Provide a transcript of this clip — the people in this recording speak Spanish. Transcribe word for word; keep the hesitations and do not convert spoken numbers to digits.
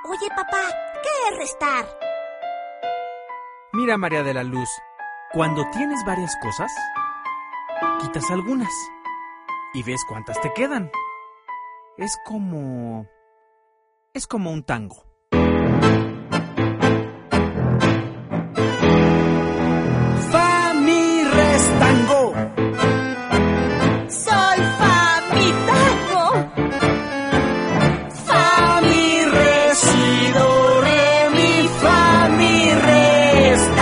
Oye, papá, ¿qué es restar? Mira, María de la Luz, cuando tienes varias cosas, quitas algunas y ves cuántas te quedan. Es como... es como un tango.